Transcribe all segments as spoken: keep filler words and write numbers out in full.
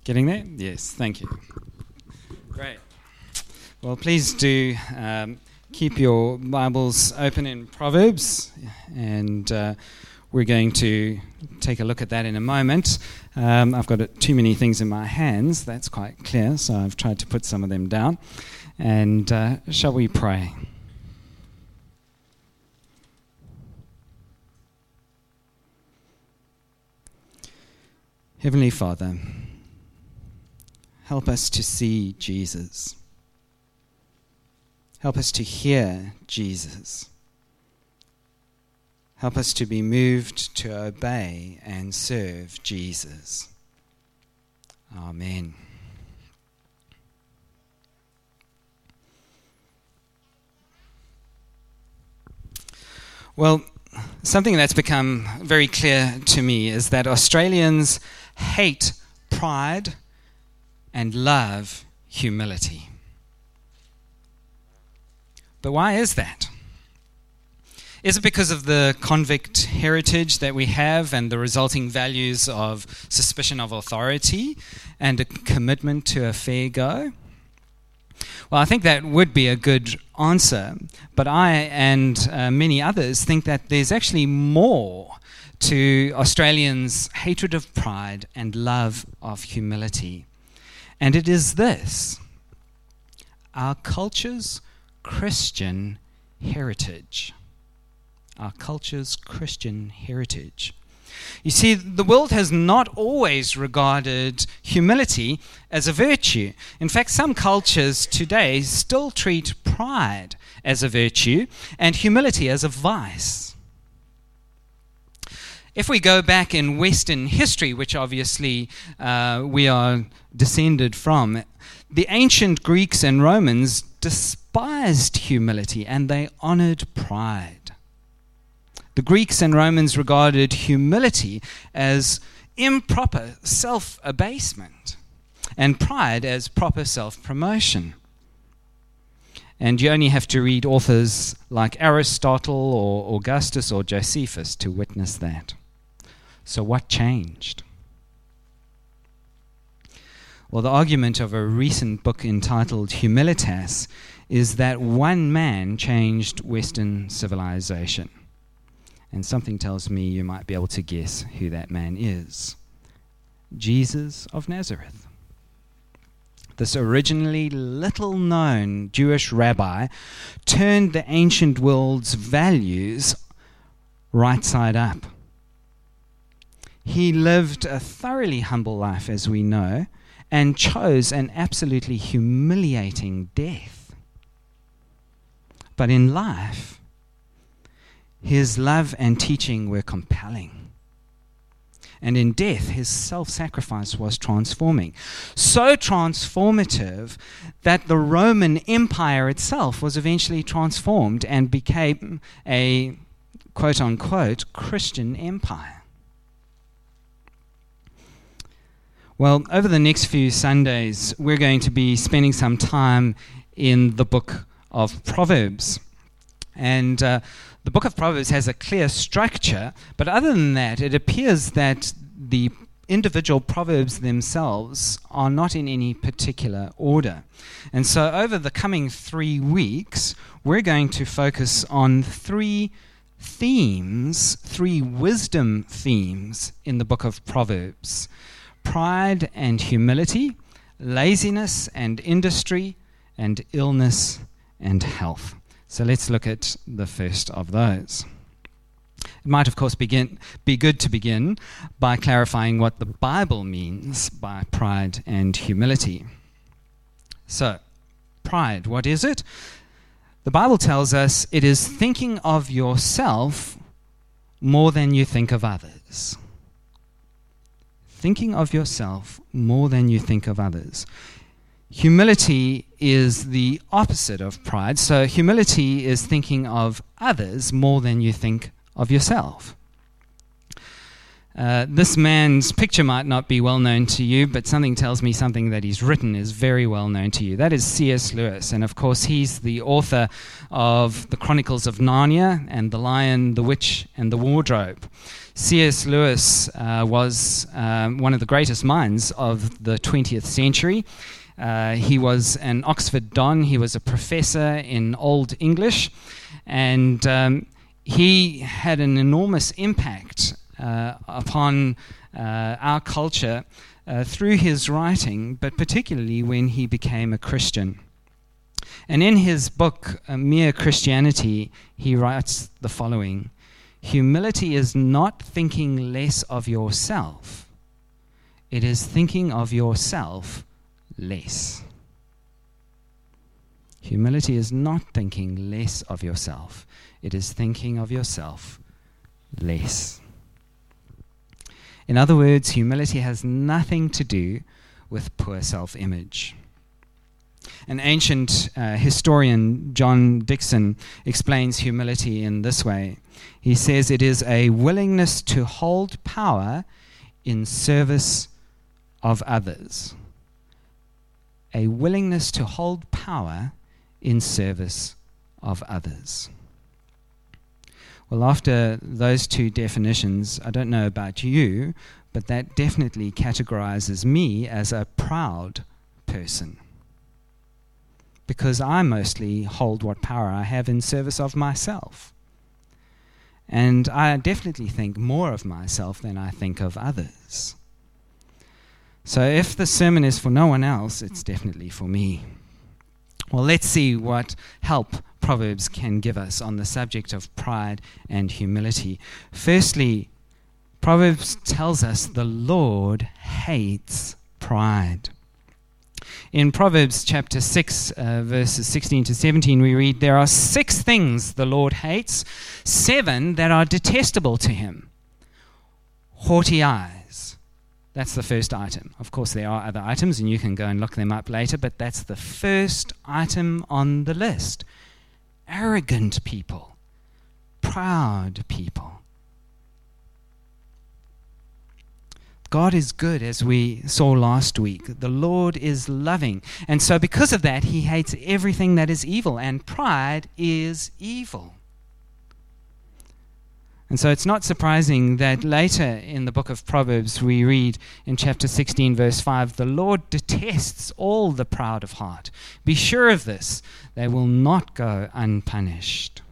Getting there? Yes, thank you. Great. Well, please do um, keep your Bibles open in Proverbs, and uh, we're going to take a look at that in a moment. Um, I've got uh, too many things in my hands, that's quite clear, so I've tried to put some of them down. And uh, shall we pray? Heavenly Father, help us to see Jesus. Help us to hear Jesus. Help us to be moved to obey and serve Jesus. Amen. Well, something that's become very clear to me is that Australians hate pride and love humility. But why is that? Is it because of the convict heritage that we have and the resulting values of suspicion of authority and a commitment to a fair go? Well, I think that would be a good answer, but I and uh, many others think that there's actually more to Australians' hatred of pride and love of humility. And it is this: our culture's Christian heritage. Our culture's Christian heritage. You see, the world has not always regarded humility as a virtue. In fact, some cultures today still treat pride as a virtue and humility as a vice. If we go back in Western history, which obviously uh, we are descended from, the ancient Greeks and Romans despised humility and they honored pride. The Greeks and Romans regarded humility as improper self-abasement and pride as proper self-promotion. And you only have to read authors like Aristotle or Augustus or Josephus to witness that. So what changed? Well, the argument of a recent book entitled Humilitas is that one man changed Western civilization. And something tells me you might be able to guess who that man is. Jesus of Nazareth. This originally little-known Jewish rabbi turned the ancient world's values right side up. He lived a thoroughly humble life, as we know, and chose an absolutely humiliating death. But in life, his love and teaching were compelling. And in death, his self-sacrifice was transforming. So transformative that the Roman Empire itself was eventually transformed and became a quote-unquote Christian empire. Well, over the next few Sundays, we're going to be spending some time in the book of Proverbs. And uh, the book of Proverbs has a clear structure, but other than that, it appears that the individual proverbs themselves are not in any particular order. And so over the coming three weeks, we're going to focus on three themes, three wisdom themes in the book of Proverbs: pride and humility, laziness and industry, and illness and health. So let's look at the first of those. It might, of course, begin, be good to begin by clarifying what the Bible means by pride and humility. So, pride, what is it? The Bible tells us it is thinking of yourself more than you think of others. Thinking of yourself more than you think of others. Humility is the opposite of pride. So humility is thinking of others more than you think of yourself. Uh, this man's picture might not be well known to you, but something tells me something that he's written is very well known to you. That is C S Lewis, and of course he's the author of the Chronicles of Narnia and The Lion, the Witch, and the Wardrobe. C S Lewis uh, was um, one of the greatest minds of the twentieth century. Uh, he was an Oxford Don. He was a professor in Old English, and um, he had an enormous impact uh, upon uh, our culture uh, through his writing, but particularly when he became a Christian. And in his book, uh, Mere Christianity, he writes the following: humility is not thinking less of yourself. It is thinking of yourself less. Humility is not thinking less of yourself. It is thinking of yourself less. In other words, humility has nothing to do with poor self-image. An ancient uh, historian, John Dickson, explains humility in this way. He says it is a willingness to hold power in service of others. A willingness to hold power in service of others. Well, after those two definitions, I don't know about you, but that definitely categorizes me as a proud person, because I mostly hold what power I have in service of myself. And I definitely think more of myself than I think of others. So if the sermon is for no one else, it's definitely for me. Well, let's see what help Proverbs can give us on the subject of pride and humility. Firstly, Proverbs tells us the Lord hates pride. In Proverbs chapter six, uh, verses sixteen to seventeen, we read, "There are six things the Lord hates, seven that are detestable to him. Haughty eyes." That's the first item. Of course, there are other items, and you can go and look them up later, but that's the first item on the list. Arrogant people, proud people. God is good, as we saw last week. The Lord is loving. And so because of that, he hates everything that is evil, and pride is evil. And so it's not surprising that later in the book of Proverbs we read in chapter sixteen, verse five, "The Lord detests all the proud of heart. Be sure of this, they will not go unpunished."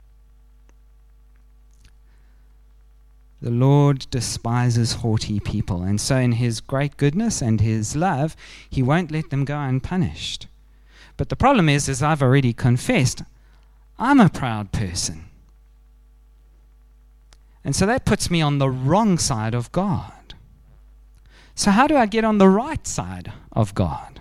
The Lord despises haughty people, and so in his great goodness and his love, he won't let them go unpunished. But the problem is, as I've already confessed, I'm a proud person. And so that puts me on the wrong side of God. So how do I get on the right side of God?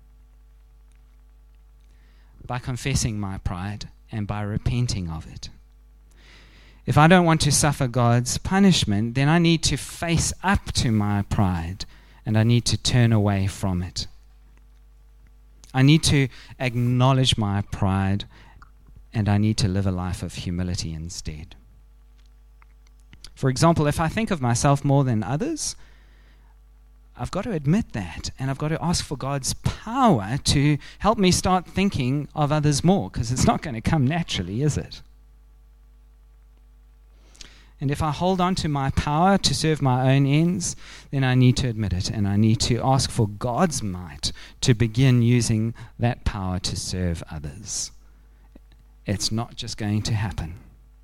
By confessing my pride and by repenting of it. If I don't want to suffer God's punishment, then I need to face up to my pride and I need to turn away from it. I need to acknowledge my pride and I need to live a life of humility instead. For example, if I think of myself more than others, I've got to admit that, and I've got to ask for God's power to help me start thinking of others more, because it's not going to come naturally, is it? And if I hold on to my power to serve my own ends, then I need to admit it, and I need to ask for God's might to begin using that power to serve others. It's not just going to happen.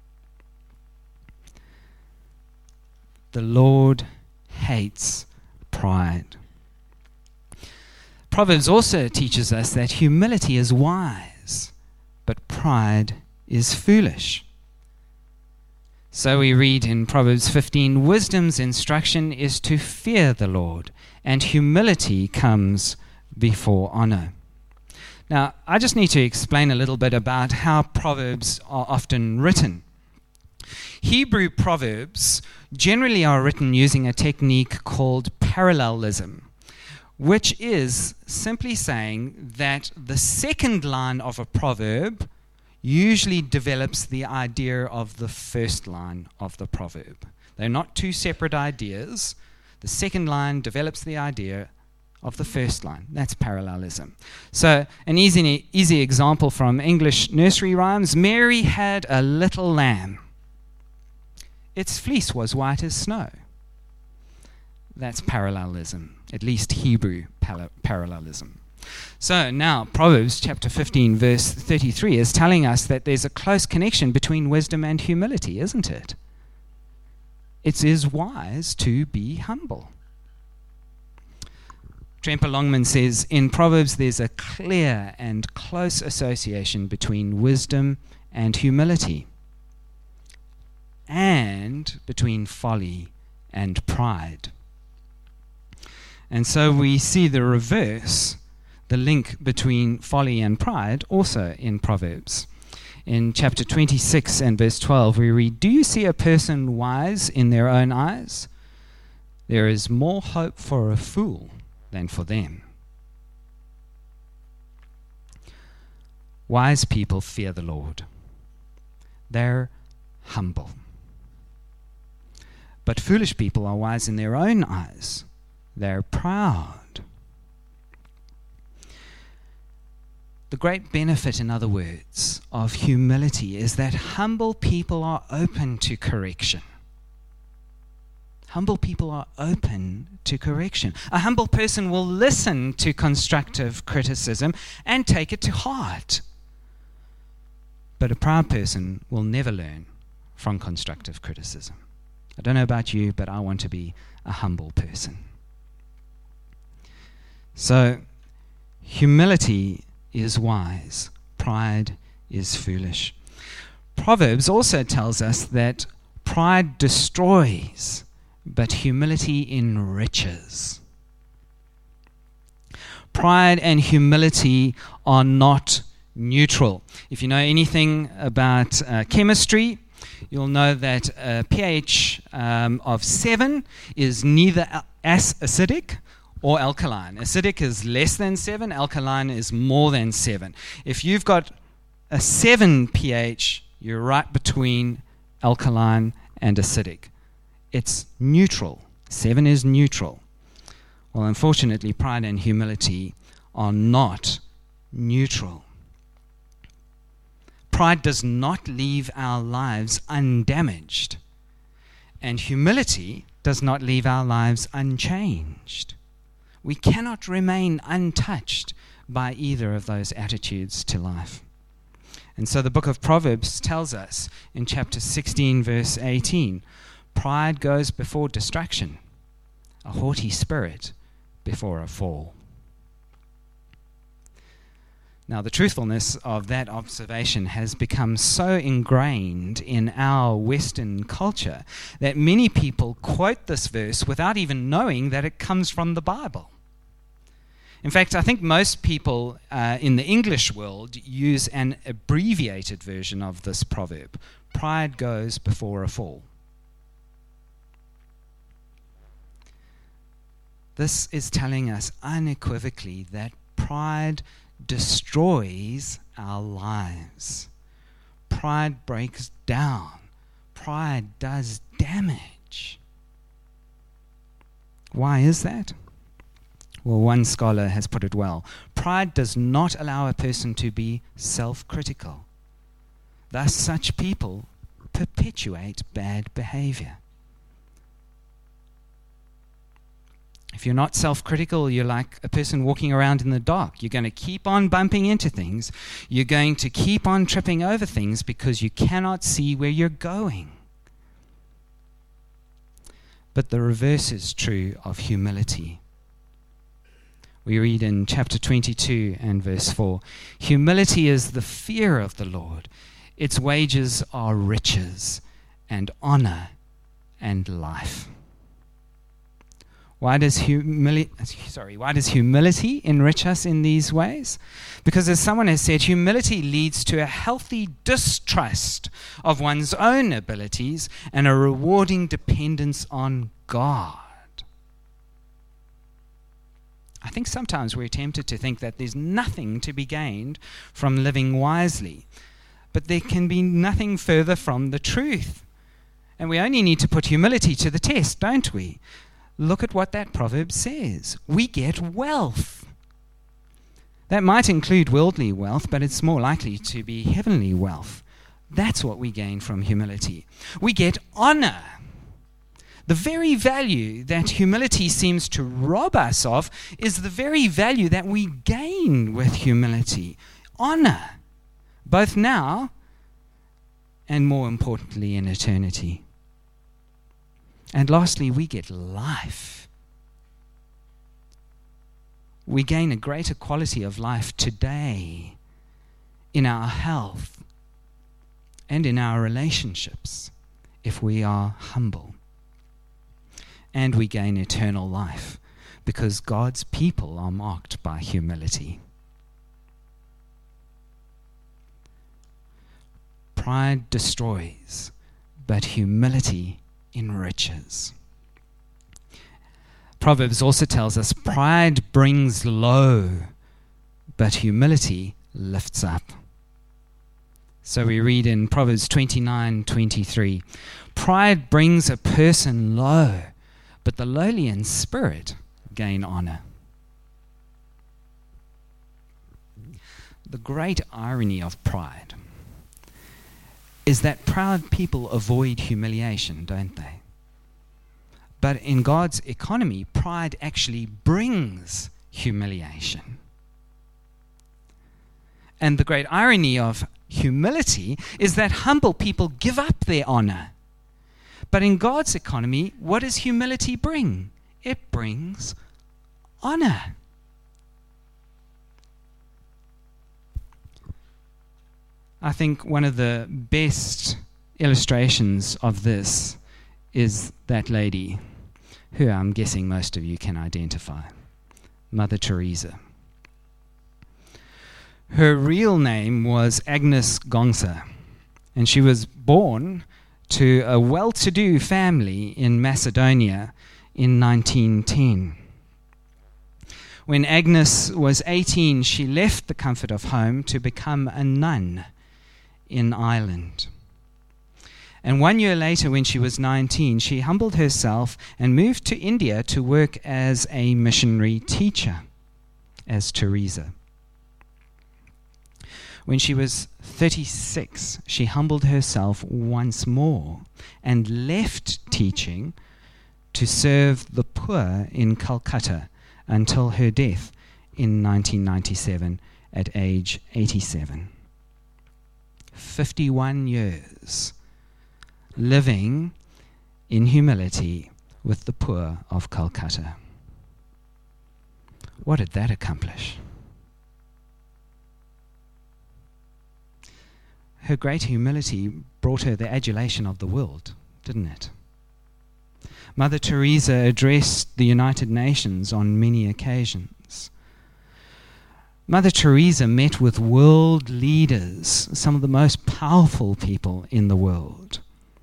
The Lord hates pride. Proverbs also teaches us that humility is wise, but pride is foolish. So we read in Proverbs fifteen, "Wisdom's instruction is to fear the Lord, and humility comes before honor." Now, I just need to explain a little bit about how Proverbs are often written. Hebrew proverbs generally are written using a technique called parallelism, which is simply saying that the second line of a proverb usually develops the idea of the first line of the proverb. They're not two separate ideas. The second line develops the idea of the first line. That's parallelism. So an easy, easy example from English nursery rhymes. Mary had a little lamb. Its fleece was white as snow. That's parallelism, at least Hebrew pal- parallelism. So now Proverbs chapter fifteen verse thirty-three is telling us that there's a close connection between wisdom and humility, isn't it? It is wise to be humble. Tremper Longman says, in Proverbs there's a clear and close association between wisdom and humility, and between folly and pride. And so we see the reverse, the link between folly and pride, also in Proverbs. In chapter twenty-six and verse twelve, we read, "Do you see a person wise in their own eyes? There is more hope for a fool than for them." Wise people fear the Lord. They're humble. But foolish people are wise in their own eyes. They're proud. The great benefit, in other words, of humility is that humble people are open to correction. Humble people are open to correction. A humble person will listen to constructive criticism and take it to heart. But a proud person will never learn from constructive criticism. I don't know about you, but I want to be a humble person. So, humility is wise. Pride is foolish. Proverbs also tells us that pride destroys, but humility enriches. Pride and humility are not neutral. If you know anything about uh, chemistry, you'll know that a pH um, of seven is neither as acidic or alkaline. Acidic is less than seven, alkaline is more than seven. If you've got a seven pH, you're right between alkaline and acidic. It's neutral. Seven is neutral. Well, unfortunately, pride and humility are not neutral. Pride does not leave our lives undamaged, and humility does not leave our lives unchanged. We cannot remain untouched by either of those attitudes to life. And so the book of Proverbs tells us in chapter sixteen, verse eighteen, pride goes before destruction, a haughty spirit before a fall. Now, the truthfulness of that observation has become so ingrained in our Western culture that many people quote this verse without even knowing that it comes from the Bible. In fact, I think most people uh, in the English world use an abbreviated version of this proverb. Pride goes before a fall. This is telling us unequivocally that pride destroys our lives. Pride breaks down. Pride does damage. Why is that? Well, one scholar has put it well. Pride does not allow a person to be self-critical. Thus, such people perpetuate bad behavior. If you're not self-critical, you're like a person walking around in the dark. You're going to keep on bumping into things. You're going to keep on tripping over things because you cannot see where you're going. But the reverse is true of humility. We read in chapter twenty-two and verse four, humility is the fear of the Lord. Its wages are riches and honor and life. Why does humili- sorry, why does humility enrich us in these ways? Because as someone has said, humility leads to a healthy distrust of one's own abilities and a rewarding dependence on God. I think sometimes we're tempted to think that there's nothing to be gained from living wisely, but there can be nothing further from the truth. And we only need to put humility to the test, don't we? Look at what that proverb says. We get wealth. That might include worldly wealth, but it's more likely to be heavenly wealth. That's what we gain from humility. We get honor. The very value that humility seems to rob us of is the very value that we gain with humility. Honor, both now and more importantly in eternity. And lastly, we get life. We gain a greater quality of life today in our health and in our relationships if we are humble. And we gain eternal life because God's people are marked by humility. Pride destroys, but humility enriches. Proverbs also tells us pride brings low, but humility lifts up. So we read in Proverbs twenty-nine twenty-three, pride brings a person low, but the lowly in spirit gain honor. The great irony of pride is that proud people avoid humiliation, don't they? But in God's economy, pride actually brings humiliation. And the great irony of humility is that humble people give up their honor. But in God's economy, what does humility bring? It brings honor. I think one of the best illustrations of this is that lady, who I'm guessing most of you can identify, Mother Teresa. Her real name was Agnes Gongsa, and she was born to a well-to-do family in Macedonia in nineteen ten. When Agnes was eighteen, she left the comfort of home to become a nun in Ireland. And one year later, when she was nineteen, she humbled herself and moved to India to work as a missionary teacher, as Teresa. When she was thirty-six, she humbled herself once more and left teaching to serve the poor in Calcutta until her death in nineteen ninety-seven at age eighty-seven. fifty-one years living in humility with the poor of Calcutta. What did that accomplish? Her great humility brought her the adulation of the world, didn't it? Mother Teresa addressed the United Nations on many occasions. Mother Teresa met with world leaders, some of the most powerful people in the world.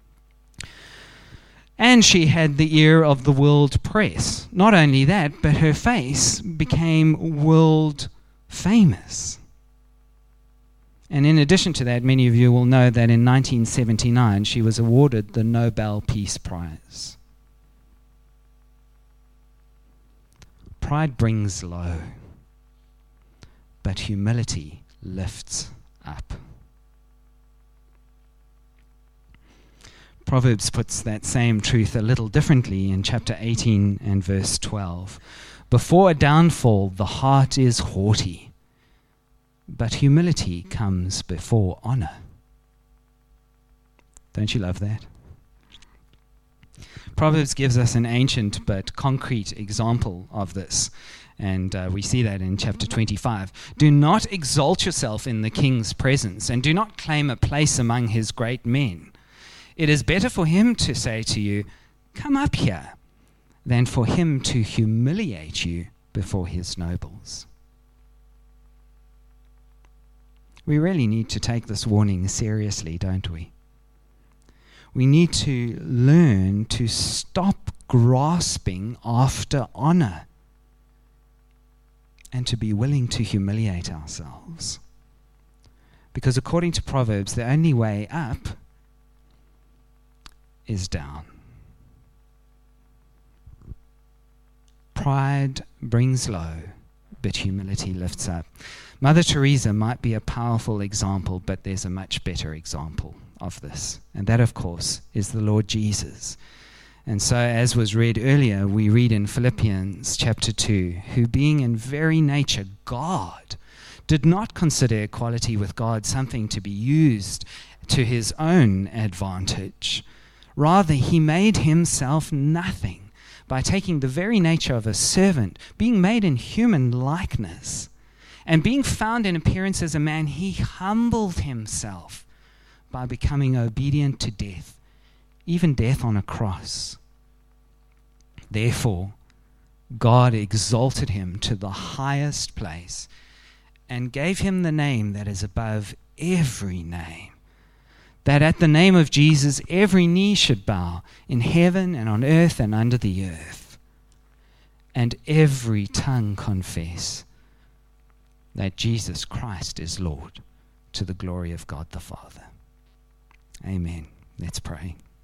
And she had the ear of the world press. Not only that, but her face became world famous. And in addition to that, many of you will know that in nineteen seventy-nine she was awarded the Nobel Peace Prize. Pride brings low, but humility lifts up. Proverbs puts that same truth a little differently in chapter eighteen and verse twelve. Before a downfall, the heart is haughty, but humility comes before honor. Don't you love that? Proverbs gives us an ancient but concrete example of this, and uh, we see that in chapter twenty-five. Do not exalt yourself in the king's presence, and do not claim a place among his great men. It is better for him to say to you, "Come up here," than for him to humiliate you before his nobles. We really need to take this warning seriously, don't we? We need to learn to stop grasping after honor and to be willing to humiliate ourselves. Because according to Proverbs, the only way up is down. Pride brings low, but humility lifts up. Mother Teresa might be a powerful example, but there's a much better example of this. And that, of course, is the Lord Jesus. And so, as was read earlier, we read in Philippians chapter two, who being in very nature God, did not consider equality with God something to be used to his own advantage. Rather, he made himself nothing by taking the very nature of a servant, being made in human likeness, and being found in appearance as a man, he humbled himself by becoming obedient to death, even death on a cross. Therefore, God exalted him to the highest place and gave him the name that is above every name, that at the name of Jesus every knee should bow in heaven and on earth and under the earth, and every tongue confess that Jesus Christ is Lord, to the glory of God the Father. Amen. Let's pray.